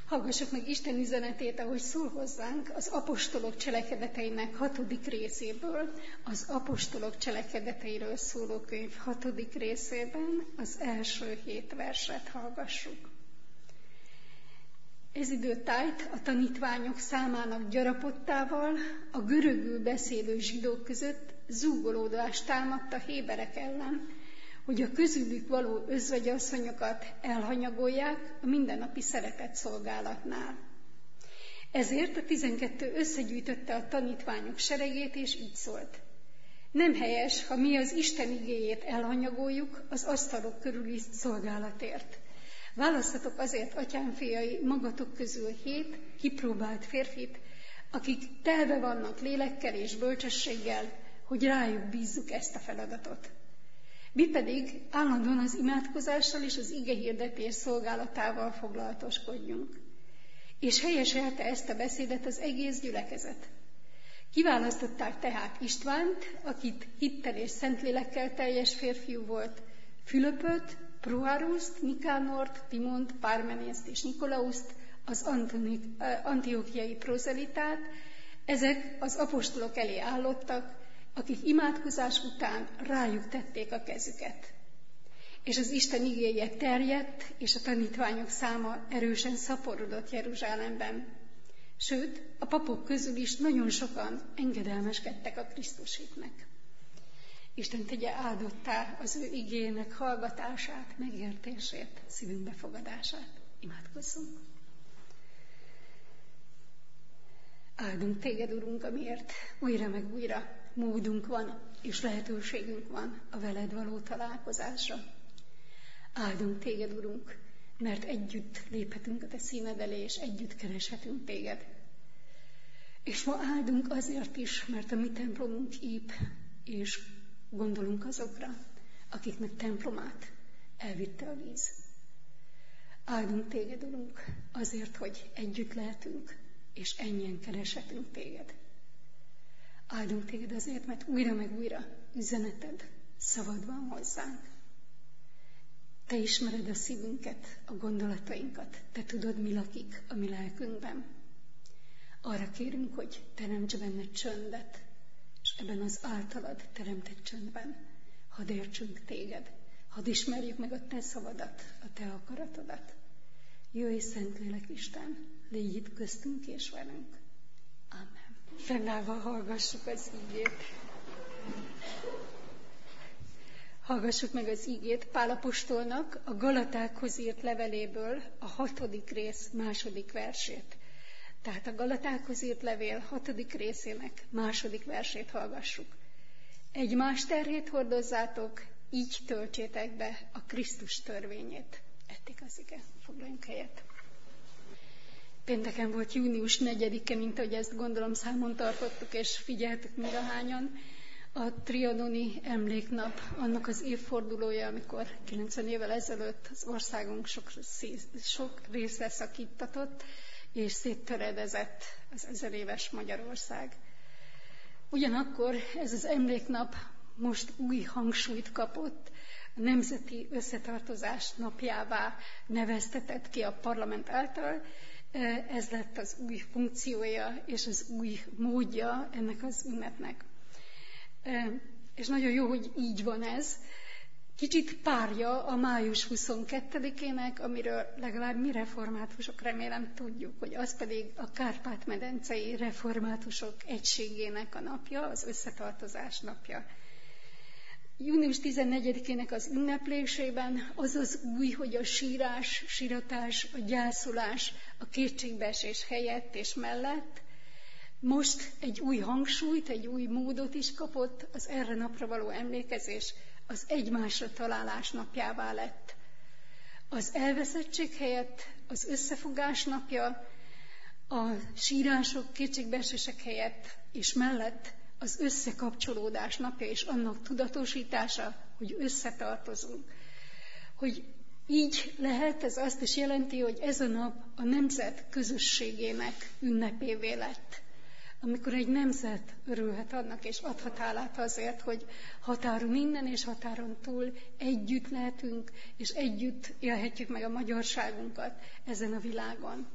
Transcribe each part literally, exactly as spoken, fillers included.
Hallgassuk meg Isten üzenetét, ahogy szól hozzánk az apostolok cselekedeteinek hatodik részéből, az apostolok cselekedeteiről szóló könyv hatodik részében az első hét verset hallgassuk. Ez időtájt a tanítványok számának gyarapottával a görögül beszélő zsidók között zúgolódás támadt a héberek ellen, hogy a közülük való özvegyasszonyokat elhanyagolják a mindennapi szeretet szolgálatnál. Ezért a tizenkettő összegyűjtötte a tanítványok seregét, és így szólt: nem helyes, ha mi az Isten igéjét elhanyagoljuk az asztalok körüli szolgálatért. Választatok azért, atyám fiai, magatok közül hét kipróbált férfit, akik telve vannak lélekkel és bölcsességgel, hogy rájuk bízzuk ezt a feladatot. Mi pedig állandóan az imádkozással és az igehirdetés szolgálatával foglalatoskodjunk. És helyeselte ezt a beszédet az egész gyülekezet. Kiválasztották tehát Istvánt, akit hittel és szentlélekkel teljes férfiú volt, Fülöpöt, Proharuszt, Nikánort, Timont, Pármenészt és Nikolauszt, az antiochiai prozelitát. Ezek az apostolok elé állottak, akik imádkozás után rájuk tették a kezüket. És az Isten igéje terjedt, és a tanítványok száma erősen szaporodott Jeruzsálemben. Sőt, a papok közül is nagyon sokan engedelmeskedtek a Krisztus hitnek. Isten tegye áldottá az ő igének hallgatását, megértését, szívünk befogadását. Imádkozzunk. Áldunk téged, Urunk, amiért újra meg újra módunk van, és lehetőségünk van a veled való találkozásra. Áldunk téged, Urunk, mert együtt léphetünk a te színed elé, és együtt kereshetünk téged. És ma áldunk azért is, mert a mi templomunk ép, és gondolunk azokra, akiknek templomát elvitte a víz. Áldunk téged, Urunk, azért, hogy együtt lehetünk, és ennyien kereshetünk téged. Áldunk téged azért, mert újra meg újra üzeneted, szavad van hozzánk. Te ismered a szívünket, a gondolatainkat, te tudod, mi lakik a mi lelkünkben. Arra kérünk, hogy teremts benne csöndet, és ebben az általad teremtett csöndben hadd értsünk téged, hadd ismerjük meg a te szavadat, a te akaratodat. Jöjj, Szentlélek Isten, légy itt köztünk és velünk. Amen. Fennállva hallgassuk az ígét. Hallgassuk meg az ígét Pál apostolnak a Galatákhoz írt leveléből a hatodik rész második versét. Tehát a Galatákhoz írt levél hatodik részének második versét hallgassuk. Egymás terhét hordozzátok, így töltsétek be a Krisztus törvényét. Eddig az ige. Foglaljunk helyet. Pénteken volt június negyedike, mint ahogy ezt gondolom számon tartottuk, és figyeltük mindahányan. A trianoni emléknap, annak az évfordulója, amikor kilencven évvel ezelőtt az országunk sok, sok részre szakítatott, és széttöredezett az ezer éves Magyarország. Ugyanakkor ez az emléknap most új hangsúlyt kapott, a Nemzeti Összetartozás napjává neveztetett ki a parlament által. Ez lett az új funkciója és az új módja ennek az ünnepnek. És nagyon jó, hogy így van ez. Kicsit párja a május huszonkettedikének, amiről legalább mi reformátusok remélem tudjuk, hogy az pedig a Kárpát-medencei reformátusok egységének a napja, az összetartozás napja. június tizennegyedikének az ünneplésében az az új, hogy a sírás, síratás, a gyászolás, a kétségbeesés helyett és mellett most egy új hangsúlyt, egy új módot is kapott, az erre napra való emlékezés az egymásra találás napjává lett. Az elveszettség helyett az összefogás napja, a sírások, kétségbeesések helyett és mellett az összekapcsolódás napja és annak tudatosítása, hogy összetartozunk. Hogy így lehet, ez azt is jelenti, hogy ez a nap a nemzet közösségének ünnepévé lett. Amikor egy nemzet örülhet annak, és adhat hálát azért, hogy határon innen és határon túl együtt lehetünk, és együtt élhetjük meg a magyarságunkat ezen a világon.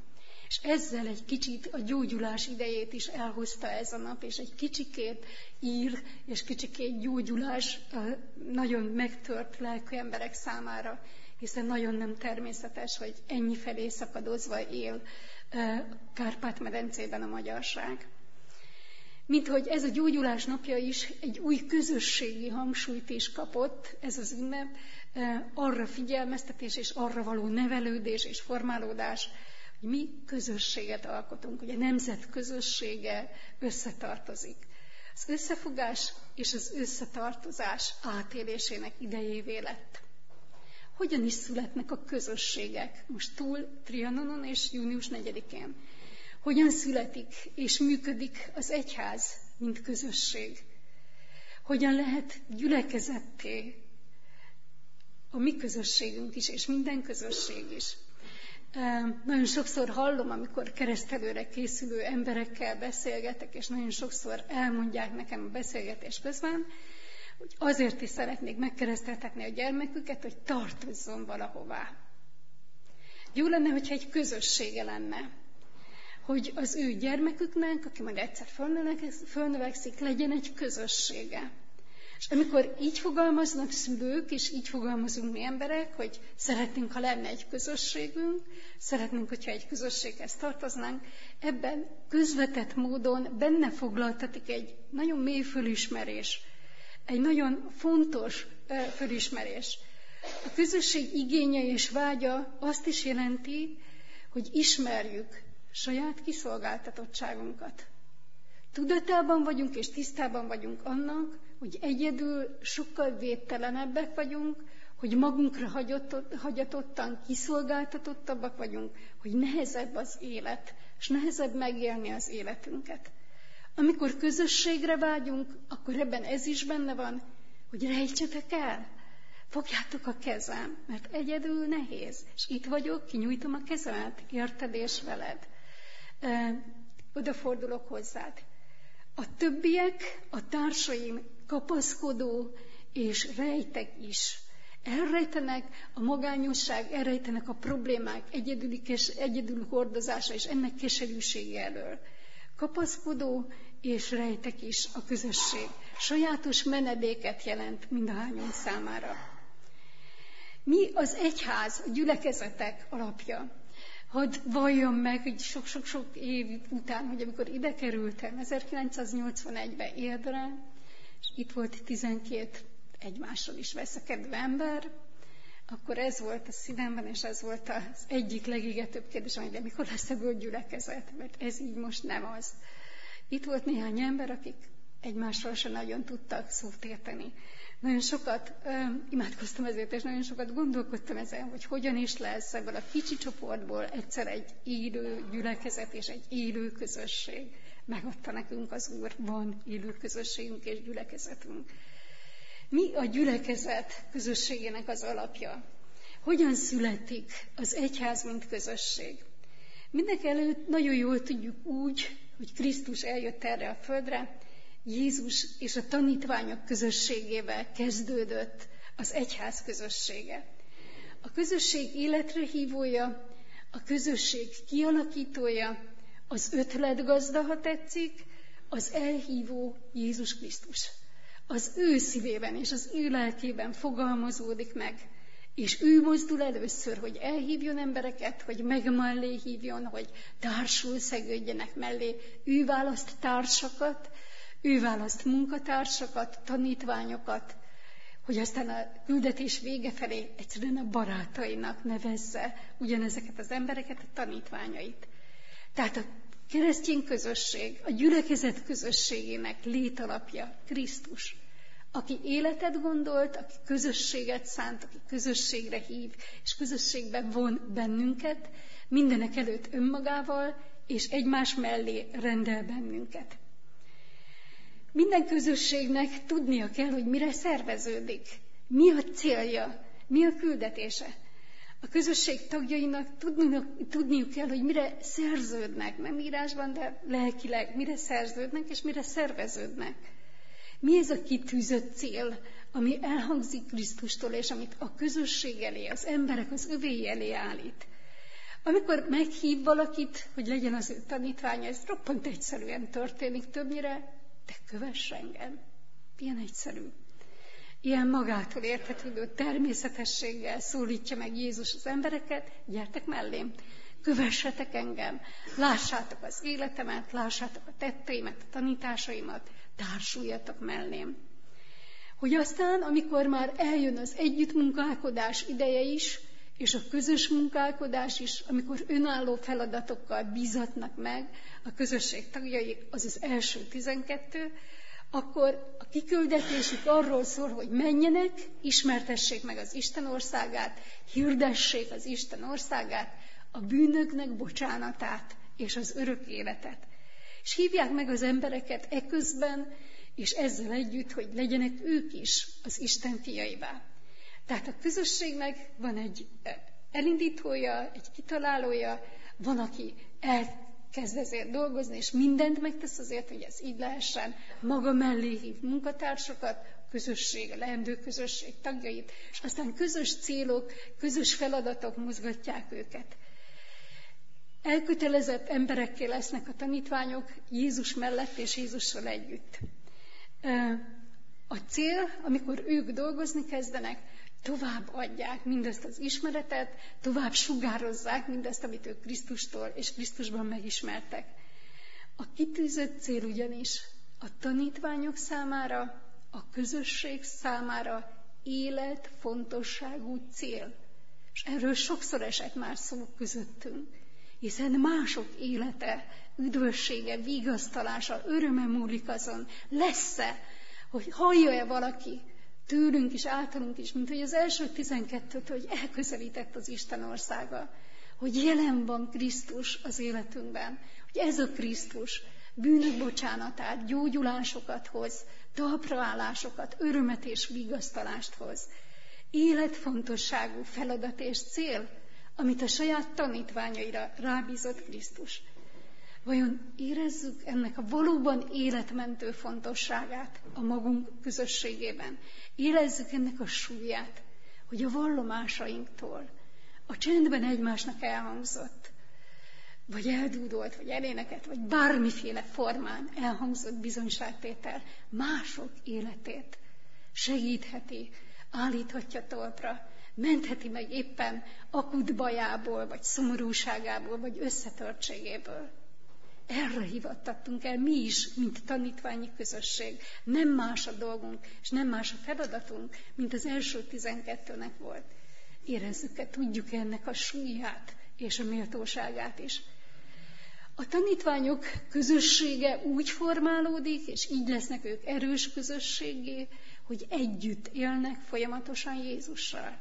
És ezzel egy kicsit a gyógyulás idejét is elhozta ez a nap, és egy kicsikét ír, és kicsikét gyógyulás nagyon megtört lelkű emberek számára, hiszen nagyon nem természetes, hogy ennyi felé szakadozva él Kárpát-medencében a magyarság. Mint hogy ez a gyógyulás napja is egy új közösségi hangsúlyt is kapott, ez az ünnep, arra figyelmeztetés és arra való nevelődés és formálódás, hogy mi közösséget alkotunk, hogy a nemzet közössége összetartozik. Az összefogás és az összetartozás átélésének idejévé lett. Hogyan is születnek a közösségek most túl Trianonon és június negyedikén? Hogyan születik és működik az egyház, mint közösség? Hogyan lehet gyülekezetté a mi közösségünk is, és minden közösség is? Nagyon sokszor hallom, amikor keresztelőre készülő emberekkel beszélgetek, és nagyon sokszor elmondják nekem a beszélgetés közben, hogy azért is szeretnék megkereszteltetni a gyermeküket, hogy tartozzon valahová. Jó lenne, hogyha egy közössége lenne, hogy az ő gyermeküknek, aki majd egyszer fölnövekszik, legyen egy közössége. És amikor így fogalmaznak szülők, és így fogalmazunk mi emberek, hogy szeretnénk, ha lenne egy közösségünk, szeretnénk, hogyha egy közösséghez tartoznánk, ebben közvetett módon benne foglaltatik egy nagyon mély fölismerés, egy nagyon fontos fölismerés. A közösség igénye és vágya azt is jelenti, hogy ismerjük saját kiszolgáltatottságunkat. Tudatában vagyunk és tisztában vagyunk annak, hogy egyedül sokkal védtelenebbek vagyunk, hogy magunkra hagyatottan kiszolgáltatottabbak vagyunk, hogy nehezebb az élet, és nehezebb megélni az életünket. Amikor közösségre vágyunk, akkor ebben ez is benne van, hogy rejtsetek el, fogjátok a kezem, mert egyedül nehéz, és itt vagyok, kinyújtom a kezemet, érted és veled. E, odafordulok hozzád. A többiek, a társaim kapaszkodó és rejtek is. Elrejtenek a magányosság, elrejtenek a problémák egyedüli, egyedül hordozása és ennek keserűsége elől. Kapaszkodó és rejtek is a közösség. Sajátos menedéket jelent mindahányan számára. Mi az egyház, a gyülekezetek alapja? Hadd valljam meg, hogy sok-sok-sok év után, hogy amikor ide kerültem, ezerkilencszáznyolcvanegyben Érdre, és itt volt tizenkét egymással is veszekedő ember, akkor ez volt a szívemben, és ez volt az egyik legégetőbb kérdésem, hogy de mikor lesz ebből gyülekezet, mert ez így most nem az. Itt volt néhány ember, akik egymással sem nagyon tudtak szót érteni. Nagyon sokat ö, imádkoztam ezért, és nagyon sokat gondolkodtam ezen, hogy hogyan is lesz ebből a kicsi csoportból egyszer egy élő gyülekezet és egy élő közösség. Megadta nekünk az Úr, van élő közösségünk és gyülekezetünk. Mi a gyülekezet közösségének az alapja? Hogyan születik az egyház, mint közösség? Mindenekelőtt nagyon jól tudjuk úgy, hogy Krisztus eljött erre a földre, Jézus és a tanítványok közösségével kezdődött az egyház közössége. A közösség életre hívója, a közösség kialakítója, az ötletgazda, ha tetszik, az elhívó Jézus Krisztus. Az ő szívében és az ő lelkében fogalmazódik meg, és ő mozdul először, hogy elhívjon embereket, hogy meg mellé hívjon, hogy társul szegődjenek mellé. Ő választ társakat, ő választ munkatársakat, tanítványokat, hogy aztán a küldetés vége felé egyszerűen a barátainak nevezze ugyanezeket az embereket, a tanítványait. Tehát a keresztény közösség, a gyülekezet közösségének létalapja Krisztus, aki életet gondolt, aki közösséget szánt, aki közösségre hív, és közösségben von bennünket, mindenek előtt önmagával, és egymás mellé rendel bennünket. Minden közösségnek tudnia kell, hogy mire szerveződik, mi a célja, mi a küldetése. A közösség tagjainak tudniuk, tudniuk kell, hogy mire szerződnek, nem írásban, de lelkileg, mire szerződnek és mire szerveződnek. Mi ez a kitűzött cél, ami elhangzik Krisztustól, és amit a közösség elé, az emberek az övéi elé állít. Amikor meghív valakit, hogy legyen az ő tanítványa, ez roppant egyszerűen történik többnyire, de kövess engem. Ilyen egyszerű. Ilyen magától értetődő természetességgel szólítja meg Jézus az embereket, gyertek mellém, kövessetek engem, lássátok az életemet, lássátok a tetteimet, a tanításaimat, társuljatok mellém. Hogy aztán, amikor már eljön az együttmunkálkodás ideje is, és a közös munkálkodás is, amikor önálló feladatokkal bízatnak meg a közösség tagjai, az az első tizenkettő, akkor a kiküldetésük arról szól, hogy menjenek, ismertessék meg az Isten országát, hirdessék az Isten országát, a bűnöknek bocsánatát és az örök életet. És hívják meg az embereket eközben, és ezzel együtt, hogy legyenek ők is az Isten fiaivá. Tehát a közösségnek van egy elindítója, egy kitalálója, van, aki elkezd ezért dolgozni, és mindent megtesz azért, hogy ez így lehessen, maga mellé hív munkatársakat, közösség, a leendő közösség tagjait, és aztán közös célok, közös feladatok mozgatják őket. Elkötelezett emberekké lesznek a tanítványok Jézus mellett és Jézussal együtt. A cél, amikor ők dolgozni kezdenek, tovább adják mindazt az ismeretet, tovább sugározzák mindazt, amit ők Krisztustól és Krisztusban megismertek. A kitűzött cél ugyanis a tanítványok számára, a közösség számára életfontosságú cél. És erről sokszor esett már szó közöttünk, hiszen mások élete, üdvössége, vigasztalása, öröme múlik azon, lesz-e, hogy hallja-e valaki tőlünk is, általunk is, mint hogy az első tizenkettőt, hogy elközelített az Isten országa, hogy jelen van Krisztus az életünkben, hogy ez a Krisztus bűnök bocsánatát, gyógyulásokat hoz, talpraállásokat, örömet és vigasztalást hoz. Életfontosságú feladat és cél, amit a saját tanítványaira rábízott Krisztus. Vajon érezzük ennek a valóban életmentő fontosságát a magunk közösségében? Érezzük ennek a súlyát, hogy a vallomásainktól, a csendben egymásnak elhangzott, vagy eldúdolt, vagy eléneket, vagy bármiféle formán elhangzott bizonyságtétel mások életét segítheti, állíthatja talpra, mentheti meg éppen akut bajából, vagy szomorúságából, vagy összetörtségéből. Erre hivattattunk el mi is, mint tanítványi közösség. Nem más a dolgunk, és nem más a feladatunk, mint az első tizenkettőnek volt. Érezzük-e, tudjuk-e ennek a súlyát és a méltóságát is. A tanítványok közössége úgy formálódik, és így lesznek ők erős közösségé, hogy együtt élnek folyamatosan Jézussal.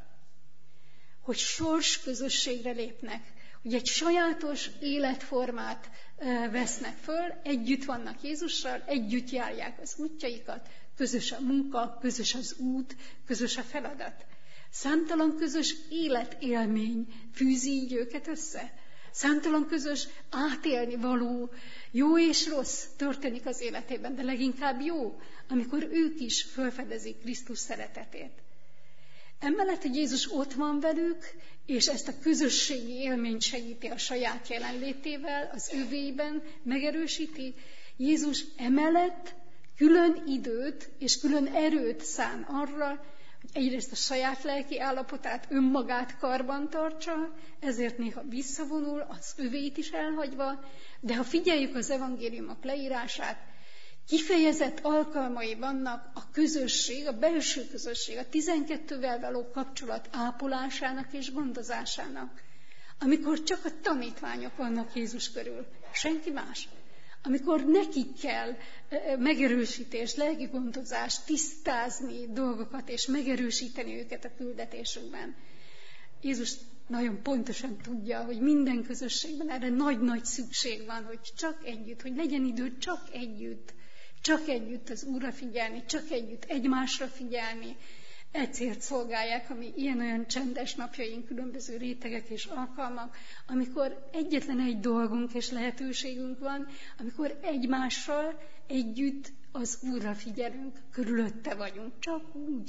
Hogy sors közösségre lépnek, hogy egy sajátos életformát vesznek föl, együtt vannak Jézussal, együtt járják az útjaikat, közös a munka, közös az út, közös a feladat. Számtalan közös életélmény fűzi így őket össze. Számtalan közös átélni való, jó és rossz történik az életében, de leginkább jó, amikor ők is felfedezik Krisztus szeretetét. Emellett, hogy Jézus ott van velük, és ezt a közösségi élményt segíti a saját jelenlétével, az övéiben megerősíti, Jézus emellett külön időt és külön erőt szán arra, hogy egyrészt a saját lelki állapotát, önmagát karban tartsa, ezért néha visszavonul, az övéit is elhagyva, de ha figyeljük az evangéliumok leírását, kifejezett alkalmai vannak a közösség, a belső közösség, a tizenkettővel való kapcsolat ápolásának és gondozásának. Amikor csak a tanítványok vannak Jézus körül, senki más. Amikor nekik kell megerősítés, lelki gondozást, tisztázni dolgokat és megerősíteni őket a küldetésükben. Jézus nagyon pontosan tudja, hogy minden közösségben erre nagy-nagy szükség van, hogy csak együtt, hogy legyen idő csak együtt, csak együtt az Úrra figyelni, csak együtt egymásra figyelni. Egy célt szolgálják, ami ilyen-olyan csendes napjaink, különböző rétegek és alkalmak, amikor egyetlen egy dolgunk és lehetőségünk van, amikor egymással együtt az Úrra figyelünk, körülötte vagyunk. Csak úgy,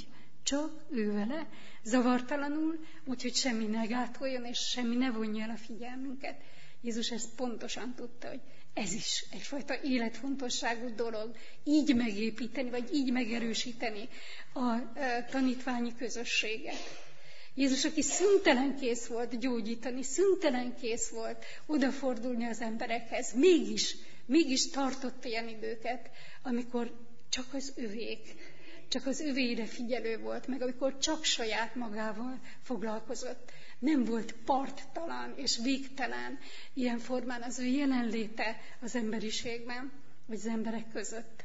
Csak ő vele, zavartalanul, úgyhogy semmi ne gátoljon, és semmi ne vonja el a figyelmünket. Jézus ezt pontosan tudta, hogy ez is egyfajta életfontosságú dolog, így megépíteni, vagy így megerősíteni a tanítványi közösséget. Jézus, aki szüntelen kész volt gyógyítani, szüntelen kész volt odafordulni az emberekhez, mégis, mégis tartott ilyen időket, amikor csak az övék, csak az övéire figyelő volt, meg amikor csak saját magával foglalkozott. Nem volt parttalan és végtelen ilyen formán az ő jelenléte az emberiségben, vagy az emberek között.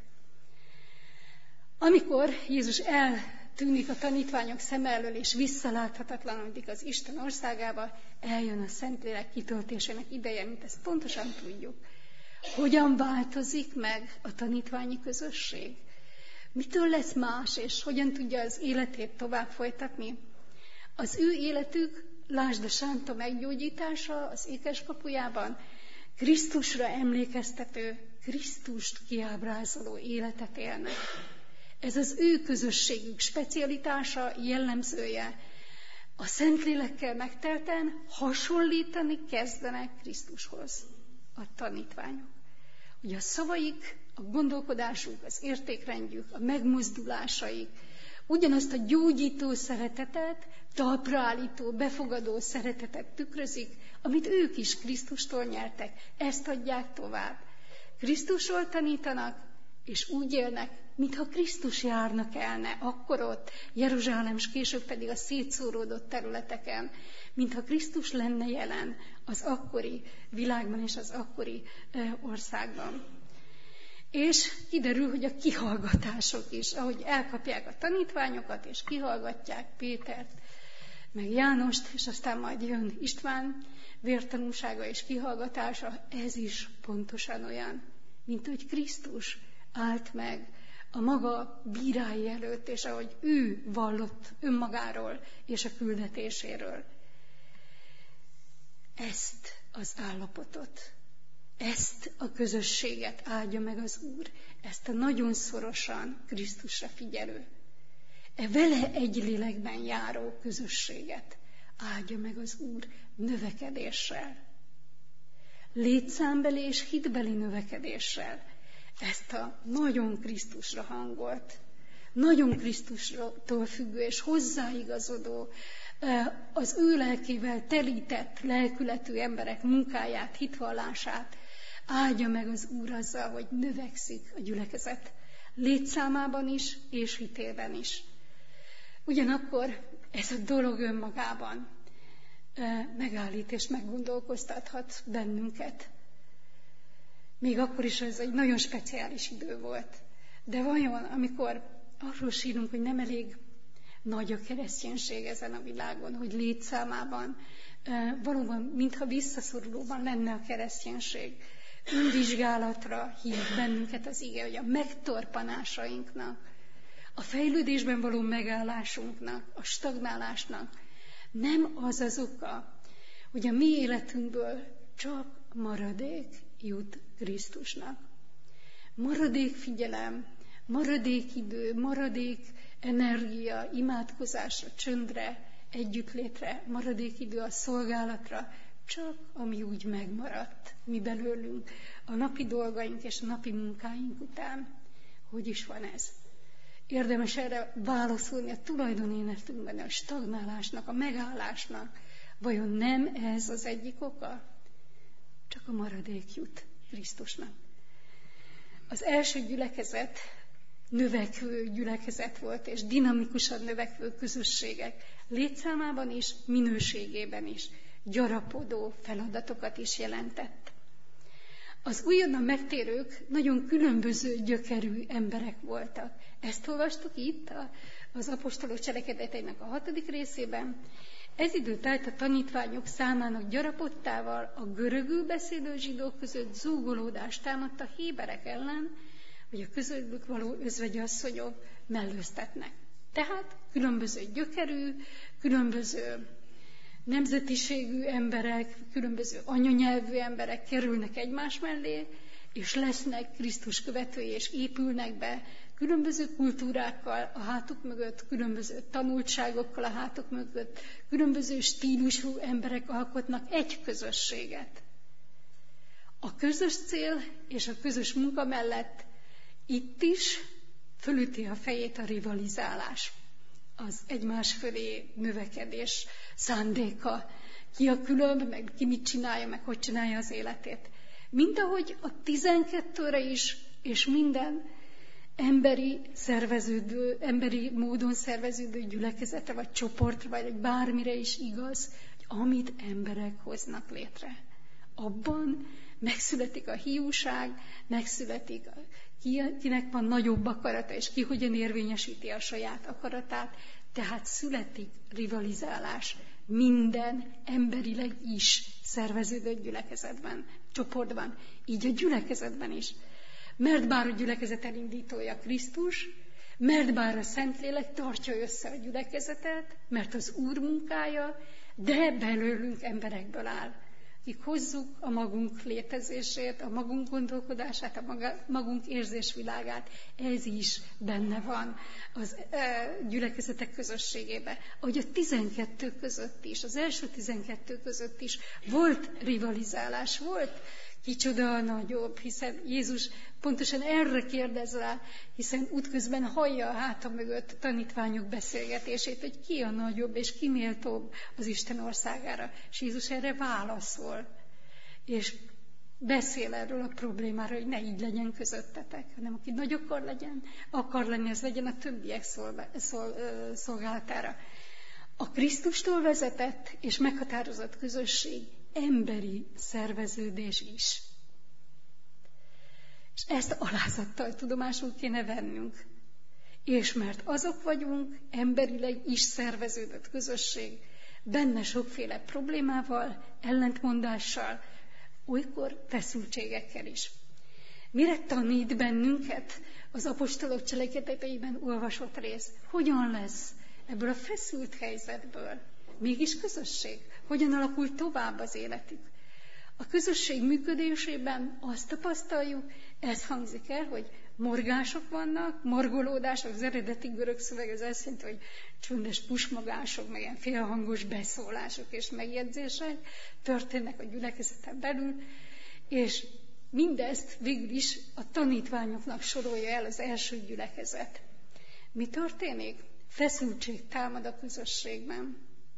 Amikor Jézus eltűnik a tanítványok szem elől, és visszaláthatatlanodik az Isten országába, eljön a Szentlélek kitöltésének ideje, mint ezt pontosan tudjuk. Hogyan változik meg a tanítványi közösség? Mitől lesz más, és hogyan tudja az életét tovább folytatni? Az ő életük, lásd a sánta meggyógyítása az ékeskapujában, Krisztusra emlékeztető, Krisztust kiábrázoló életet élnek. Ez az ő közösségük specialitása, jellemzője. A Szentlélekkel megtelten hasonlítani kezdenek Krisztushoz a tanítványok. Ugye a szavaik, a gondolkodásuk, az értékrendjük, a megmozdulásaik, ugyanazt a gyógyító szeretetet, talpraállító, befogadó szeretetet tükrözik, amit ők is Krisztustól nyertek. Ezt adják tovább. Krisztusról tanítanak, és úgy élnek, mintha Krisztus járnak elne, akkor ott, Jeruzsálem, és később pedig a szétszóródott területeken, mintha Krisztus lenne jelen az akkori világban és az akkori országban. És kiderül, hogy a kihallgatások is, ahogy elkapják a tanítványokat, és kihallgatják Pétert, meg Jánost, és aztán majd jön István vértanúsága és kihallgatása, ez is pontosan olyan, mint hogy Krisztus állt meg a maga bírái előtt, és ahogy ő vallott önmagáról és a küldetéséről. Ezt az állapotot, ezt a közösséget áldja meg az Úr, ezt a nagyon szorosan Krisztusra figyelő, e vele egy lélekben járó közösséget áldja meg az Úr növekedéssel. Létszámbeli és hitbeli növekedéssel. Ezt a nagyon Krisztusra hangolt, nagyon Krisztustól függő és hozzáigazodó, az ő lelkével telített lelkületű emberek munkáját, hitvallását áldja meg az Úr azzal, hogy növekszik a gyülekezet létszámában is és hitében is. Ugyanakkor ez a dolog önmagában megállít és meggondolkoztathat bennünket. Még akkor is ez egy nagyon speciális idő volt. De vajon, amikor arról sírunk, hogy nem elég nagy a kereszténység ezen a világon, hogy létszámában valóban, mintha visszaszorulóban lenne a kereszténység, önvizsgálatra hív bennünket az ige, hogy a megtorpanásainknak, a fejlődésben való megállásunknak, a stagnálásnak nem az az oka, hogy a mi életünkből csak maradék jut Krisztusnak. Maradék figyelem, maradék idő, maradék energia, imádkozásra, csöndre, együttlétre, maradék idő a szolgálatra, csak ami úgy megmaradt mi belőlünk a napi dolgaink és a napi munkáink után. Hogy is van ez? Érdemes erre válaszolni a tulajdonéletünkben, a stagnálásnak, a megállásnak. Vajon nem ez az egyik oka? Csak a maradék jut Krisztusnak. Az első gyülekezet növekvő gyülekezet volt, és dinamikusan növekvő közösségek létszámában is, minőségében is, gyarapodó feladatokat is jelentett. Az újonnan megtérők nagyon különböző gyökerű emberek voltak. Ezt olvastuk itt az apostolok cselekedeteinek a hatodik részében. Ez idő telt a tanítványok számának gyarapodtával a görögül beszélő zsidók között zúgolódást támadt a héberek ellen, hogy a közöttük való özvegyasszonyok mellőztetnek. Tehát különböző gyökerű, különböző nemzetiségű emberek, különböző anyanyelvű emberek kerülnek egymás mellé, és lesznek Krisztus követői, és épülnek be különböző kultúrákkal a hátuk mögött, különböző tanultságokkal a hátuk mögött, különböző stílusú emberek alkotnak egy közösséget. A közös cél és a közös munka mellett itt is fölüti a fejét a rivalizálás, az egymás fölé növekedés szándéka, ki a különb, meg ki mit csinálja, meg hogy csinálja az életét. Mint ahogy a tizenkettőre is, és minden emberi szerveződő, emberi módon szerveződő gyülekezete, vagy csoportra, vagy bármire is igaz, hogy amit emberek hoznak létre. Abban megszületik a hiúság, megszületik, a, ki, kinek van nagyobb akarata, és ki hogyan érvényesíti a saját akaratát, tehát születik rivalizálás minden emberileg is szerveződött gyülekezetben, csoportban, így a gyülekezetben is. Mert bár a gyülekezet elindítója Krisztus, mert bár a Szentlélek tartja össze a gyülekezetet, mert az Úr munkája, de belőlünk emberekből áll, akik hozzuk a magunk létezését, a magunk gondolkodását, a maga, magunk érzésvilágát. Ez is benne van az e, gyülekezetek közösségében. Ahogy a tizenkettő között is, az első tizenkettő között is volt rivalizálás, volt kicsoda a nagyobb, hiszen Jézus pontosan erre kérdez rá, hiszen útközben hallja a háta mögött tanítványok beszélgetését, hogy ki a nagyobb és ki méltóbb az Isten országára. És Jézus erre válaszol, és beszél erről a problémáról, hogy ne így legyen közöttetek, hanem aki nagy akar legyen, akar lenni, az legyen a többiek szol, szol, szolgálatára. A Krisztustól vezetett és meghatározott közösség emberi szerveződés is. És ezt alázattal tudomásul kéne vennünk. És mert azok vagyunk, emberileg is szerveződött közösség, benne sokféle problémával, ellentmondással, olykor feszültségekkel is. Mire tanít bennünket az apostolok cselekedeteiben olvasott rész? Hogyan lesz ebből a feszült helyzetből mégis közösség? Hogyan alakul tovább az életük? A közösség működésében azt tapasztaljuk, ez hangzik el, hogy morgások vannak, morgolódások, az eredeti görög szöveg az azt jelenti, hogy csöndes pusmogások, meg ilyen félhangos beszólások és megjegyzések történnek a gyülekezeten belül, és mindezt végül is a tanítványoknak sorolja el az első gyülekezet. Mi történik? Feszültség támad a közösségben.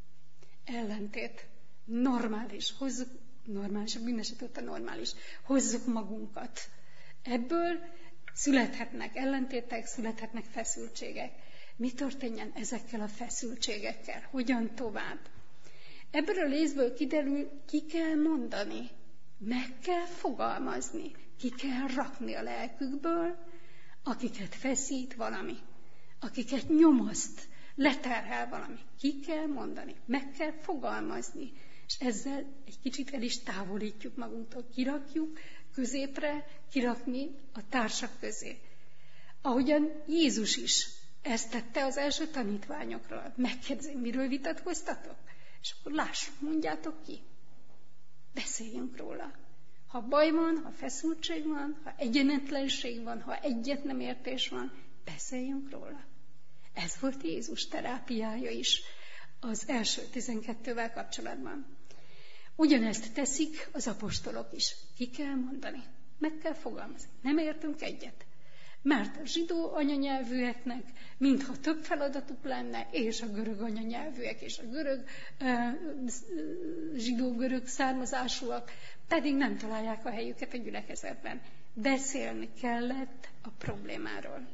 Ellentét. Normális. Hozzuk, normális, mindenesetre normális. Hozzuk magunkat. Ebből születhetnek ellentétek, születhetnek feszültségek. Mi történjen ezekkel a feszültségekkel? Hogyan tovább? Ebből a részből kiderül, ki kell mondani, meg kell fogalmazni, ki kell rakni a lelkükből, akiket feszít valami, akiket nyomaszt, leterhel valami. Ki kell mondani, meg kell fogalmazni, és ezzel egy kicsit el is távolítjuk magunktól, kirakjuk középre, kirakni a társak közé. Ahogyan Jézus is ezt tette az első tanítványokról. Megkérdezi, miről vitatkoztatok? És akkor lássuk, mondjátok ki. Beszéljünk róla. Ha baj van, ha feszültség van, ha egyenetlenség van, ha egyet nem értés van, beszéljünk róla. Ez volt Jézus terápiája is az első tizenkettővel kapcsolatban. Ugyanezt teszik az apostolok is. Ki kell mondani, meg kell fogalmazni. Nem értünk egyet. Mert a zsidó anyanyelvűeknek mintha több feladatuk lenne, és a görög anyanyelvűek, és a görög, zsidó-görög származásúak pedig nem találják a helyüket a gyülekezetben. Beszélni kellett a problémáról.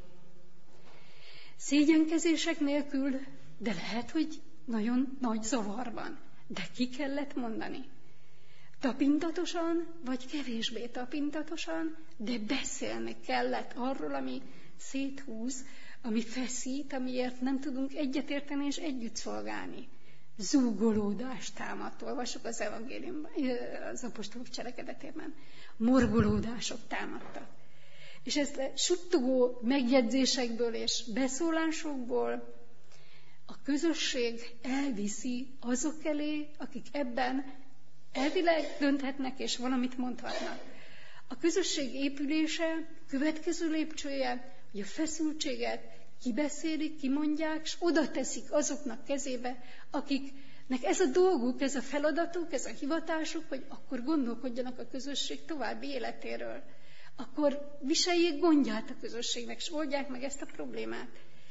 Szégyenkezések nélkül, de lehet, hogy nagyon nagy zavarban. De ki kellett mondani. Tapintatosan, vagy kevésbé tapintatosan, de beszélni kellett arról, ami széthúz, ami feszít, amiért nem tudunk egyetérteni és együtt szolgálni. Zúgolódást támadt, olvasok az evangéliumban, az apostolok cselekedetében. Morgolódások támadtak. És ezt a suttogó megjegyzésekből és beszólásokból a közösség elviszi azok elé, akik ebben elvileg dönthetnek és valamit mondhatnak. A közösség épülése következő lépcsője, hogy a feszültséget kibeszélik, kimondják, és oda teszik azoknak kezébe, akiknek ez a dolguk, ez a feladatuk, ez a hivatásuk, hogy akkor gondolkodjanak a közösség további életéről. Akkor viseljék gondját a közösségnek, és oldják meg ezt a problémát.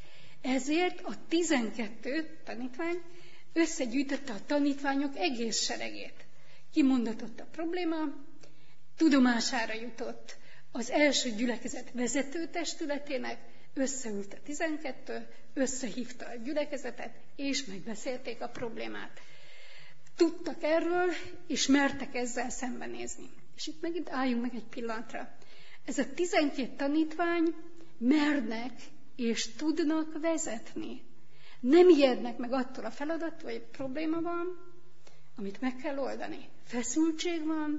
Ezért a tizenkettő tanítvány összegyűjtötte a tanítványok egész seregét. Kimondatott a probléma, tudomására jutott az első gyülekezet vezető testületének, összeült a tizenkettő, összehívta a gyülekezetet, és megbeszélték a problémát. Tudtak erről, és mertek ezzel szembenézni. És itt megint álljunk meg egy pillanatra. Ez a tizenkét tanítvány mernek és tudnak vezetni. Nem ijednek meg attól a feladattól, hogy probléma van, amit meg kell oldani. Feszültség van,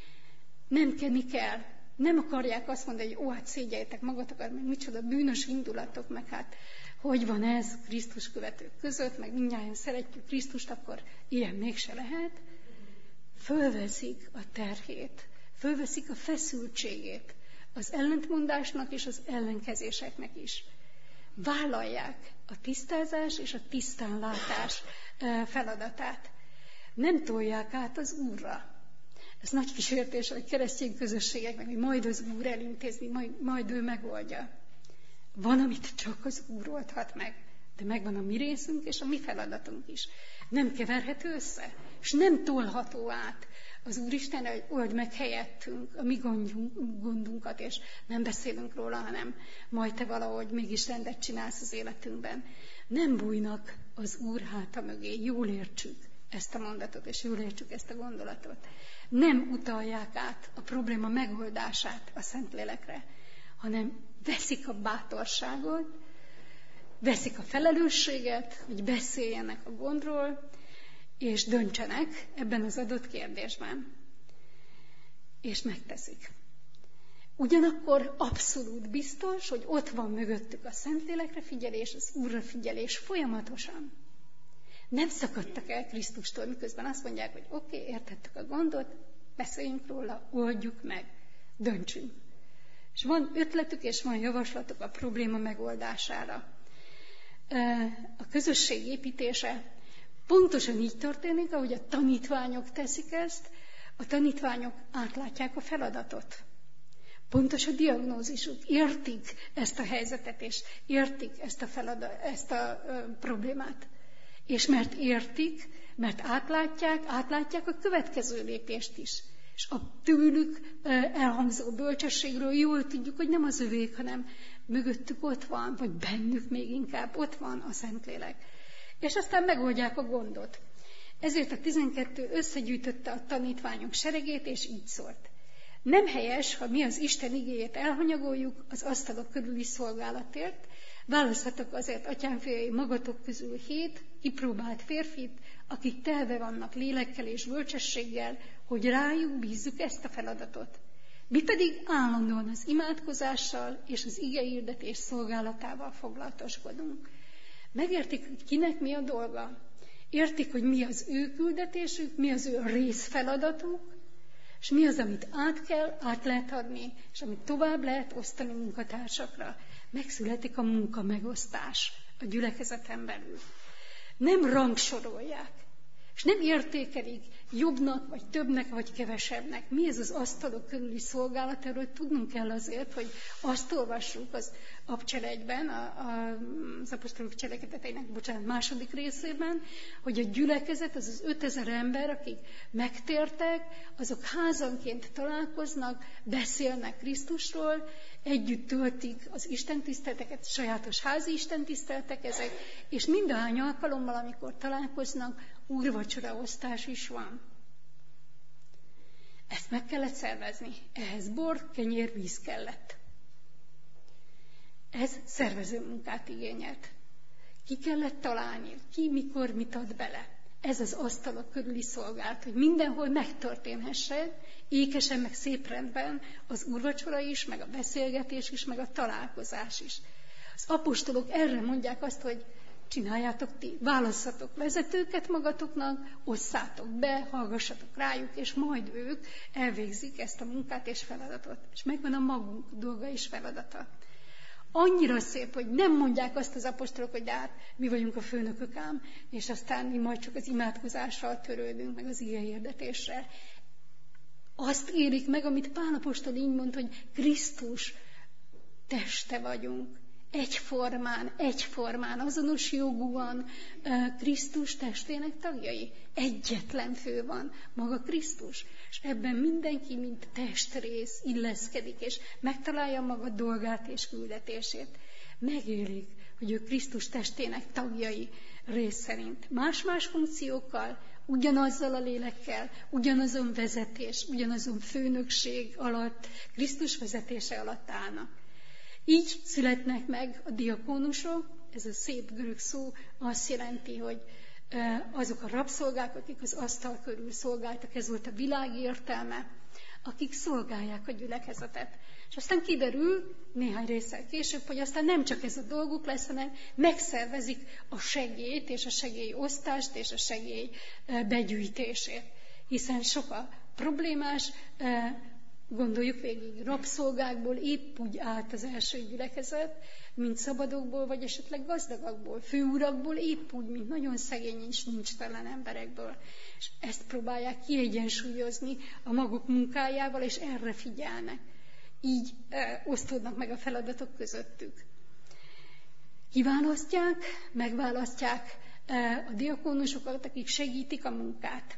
nem kenni kell. Nem akarják azt mondani, hogy ó, hát szégyeljetek magatokat, meg micsoda bűnös indulatok, meg hát hogy van ez Krisztus követők között, meg mindnyájan szeretjük Krisztust, akkor ilyen mégse lehet. Fölveszik a terhét, fölveszik a feszültségét az ellentmondásnak és az ellenkezéseknek is. Vállalják a tisztázás és a tisztánlátás feladatát. Nem tolják át az Úrra. Ez nagy kísértés a keresztény közösségeknek, hogy majd az Úr elintézni, majd, majd ő megoldja. Van, amit csak az Úr oldhat meg, de megvan a mi részünk és a mi feladatunk is. Nem keverhető össze, és nem tolható át az Úristen, hogy old meg helyettünk a mi gondjunk, gondunkat, és nem beszélünk róla, hanem majd te valahogy mégis rendet csinálsz az életünkben. Nem bújnak az Úr háta mögé, jól értsük ezt a mondatot, és jól értsük ezt a gondolatot. Nem utalják át a probléma megoldását a Szentlélekre, hanem veszik a bátorságot, veszik a felelősséget, hogy beszéljenek a gondról, és döntsenek ebben az adott kérdésben. És megteszik. Ugyanakkor abszolút biztos, hogy ott van mögöttük a Szentlélekre figyelés, az Úrra figyelés folyamatosan. Nem szakadtak el Krisztustól, miközben azt mondják, hogy oké, okay, értettük a gondot, beszéljünk róla, oldjuk meg, döntsünk. És van ötletük és van javaslatuk a probléma megoldására. A közösség építése pontosan így történik, ahogy a tanítványok teszik ezt, a tanítványok átlátják a feladatot. Pontos a diagnózisuk, értik ezt a helyzetet, és értik ezt a, feladat, ezt a ö, problémát. És mert értik, mert átlátják, átlátják a következő lépést is. És a tőlük elhangzó bölcsességről jól tudjuk, hogy nem az övék, hanem mögöttük ott van, vagy bennük még inkább ott van a Szentlélek. És aztán megoldják a gondot. Ezért a tizenkettő összegyűjtötte a tanítványok seregét, és így szólt. Nem helyes, ha mi az Isten igéjét elhanyagoljuk az asztalok körüli szolgálatért, választhatok azért, atyámfiai, magatok közül hét kipróbált férfit, akik telve vannak lélekkel és bölcsességgel, hogy rájuk bízzuk ezt a feladatot. Mi pedig állandóan az imádkozással és az igehirdetés szolgálatával foglalatoskodunk. Megértik, hogy kinek mi a dolga. Értik, hogy mi az ő küldetésük, mi az ő részfeladatuk, és mi az, amit át kell, át lehet adni, és amit tovább lehet osztani munkatársakra. Megszületik a munka megosztás a gyülekezeten belül. Nem rangsorolják, és nem értékelik jobbnak, vagy többnek, vagy kevesebbnek. Mi ez az asztalok körüli szolgálat? Erről tudnunk kell azért, hogy azt olvassuk az Apcselegyben, az apostolok cselekedeteinek, bocsánat, második részében, hogy a gyülekezet, az az ötezer ember, akik megtértek, azok házanként találkoznak, beszélnek Krisztusról, együtt töltik az istentiszteleteket, sajátos házi istentiszteletek ezek, és mindahány alkalommal, amikor találkoznak, úrvacsoraosztás is van. Ezt meg kellett szervezni. Ehhez bor, kenyér, víz kellett. Ez szervező munkát igényelt. Ki kellett találni, ki mikor mit ad bele. Ez az asztalok körüli szolgálat, hogy mindenhol megtörténhessen, ékesen, meg szép rendben az úrvacsora is, meg a beszélgetés is, meg a találkozás is. Az apostolok erre mondják azt, hogy csináljátok ti, válasszatok vezetőket magatoknak, osszátok be, hallgassatok rájuk, és majd ők elvégzik ezt a munkát és feladatot. És megvan a magunk dolga és feladata. Annyira szép, hogy nem mondják azt az apostolok, hogy de hát mi vagyunk a főnökök ám, és aztán mi majd csak az imádkozással törődünk, meg az ige hirdetéssel. Azt érik meg, amit Pál apostol így mond, hogy Krisztus teste vagyunk. Egyformán, egyformán, azonos jogúan Krisztus testének tagjai. Egyetlen fő van, maga Krisztus. És ebben mindenki, mint testrész illeszkedik, és megtalálja maga dolgát és küldetését. Megélik, hogy ő Krisztus testének tagjai rész szerint. Más-más funkciókkal, ugyanazzal a lélekkel, ugyanazon vezetés, ugyanazon főnökség alatt, Krisztus vezetése alatt állnak. Így születnek meg a diakónusok, ez a szép görög szó azt jelenti, hogy azok a rabszolgák, akik az asztal körül szolgáltak, ez volt a világ értelme, akik szolgálják a gyülekezetet. És aztán kiderül néhány résszel később, hogy aztán nem csak ez a dolguk lesz, hanem megszervezik a segélyt és a segélyosztást és a segély begyűjtését. Hiszen sok a problémás, gondoljuk végig, rabszolgákból épp úgy állt az első gyülekezet, mint szabadokból, vagy esetleg gazdagakból, főurakból, épp úgy, mint nagyon szegény és nincstelen emberekből. És ezt próbálják kiegyensúlyozni a maguk munkájával, és erre figyelnek. Így e, osztódnak meg a feladatok közöttük. Kiválasztják, megválasztják e, a diakónusokat, akik segítik a munkát.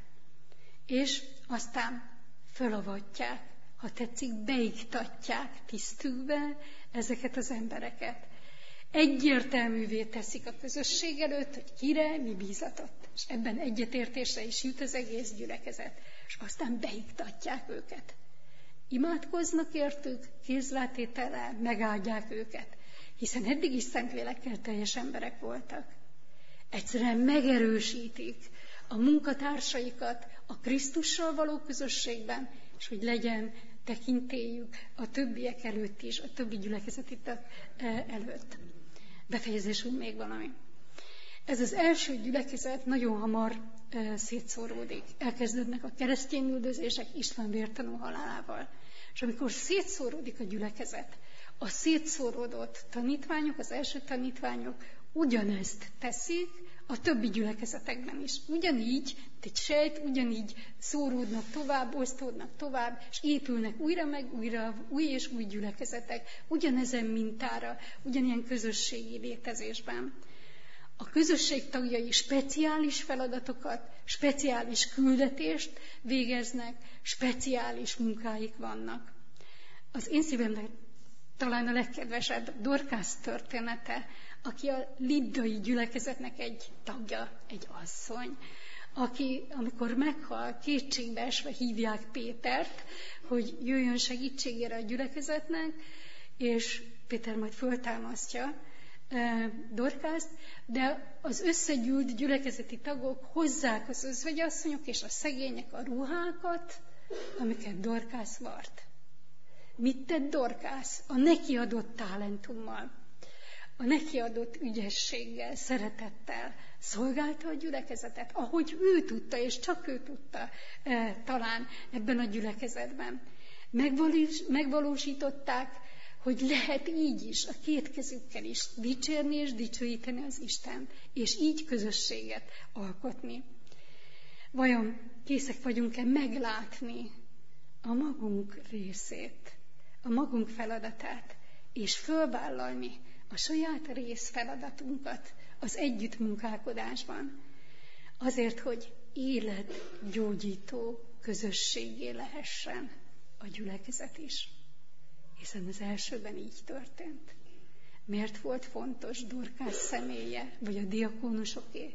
És aztán fölavatják, ha tetszik, beiktatják tisztükbe ezeket az embereket. Egyértelművé teszik a közösség előtt, hogy kire mi bízatott. És ebben egyetértésre is jut az egész gyülekezet. És aztán beiktatják őket. Imádkoznak értük, kézrátétellel megáldják őket. Hiszen eddig is szentlélekkel teljes emberek voltak. Egyszerűen megerősítik a munkatársaikat a Krisztussal való közösségben, és hogy legyen tekintélyük a többiek előtt is, a többi gyülekezeti tag előtt. Befejezésül még valami. Ez az első gyülekezet nagyon hamar szétszóródik. Elkezdődnek a keresztényüldözések István vértanú halálával. És amikor szétszóródik a gyülekezet, a szétszóródott tanítványok, az első tanítványok ugyanezt teszik a többi gyülekezetekben is. Ugyanígy, egy sejt, ugyanígy szóródnak tovább, osztódnak tovább, és épülnek újra meg újra új és új gyülekezetek, ugyanezen mintára, ugyanilyen közösségi létezésben. A közösség tagjai speciális feladatokat, speciális küldetést végeznek, speciális munkáik vannak. Az én szívemnek talán a legkedvesebb Dorkász története, aki a liddai gyülekezetnek egy tagja, egy asszony, aki, amikor meghal, kétségbeesve hívják Pétert, hogy jöjjön segítségére a gyülekezetnek, és Péter majd föltámasztja Dorkászt, de az összegyűlt gyülekezeti tagok hozzák az özvegyasszonyok és a szegények a ruhákat, amiket Dorkász vart. Mit tett Dorkász? A neki adott talentummal, a neki adott ügyességgel, szeretettel szolgálta a gyülekezetet, ahogy ő tudta, és csak ő tudta e, talán ebben a gyülekezetben. Megvalós, megvalósították, hogy lehet így is, a két kezükkel is dicsérni és dicsőíteni az Istent, és így közösséget alkotni. Vajon készek vagyunk-e meglátni a magunk részét, a magunk feladatát, és fölvállalni a saját részfeladatunkat az együttmunkálkodásban, azért, hogy életgyógyító közösségé lehessen a gyülekezet is. Hiszen az elsőben így történt. Miért volt fontos Dorkász személye, vagy a diakónusoké?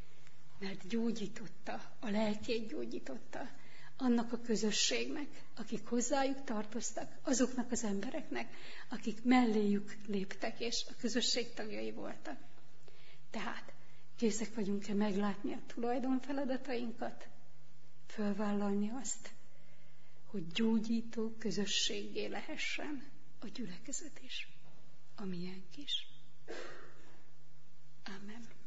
Mert gyógyította, a lelkét gyógyította annak a közösségnek, akik hozzájuk tartoztak, azoknak az embereknek, akik melléjük léptek, és a közösség tagjai voltak. Tehát készek vagyunk-e meglátni a tulajdonfeladatainkat, fölvállalni azt, hogy gyógyító közösséggé lehessen a gyülekezet is, a miénk is. Amen.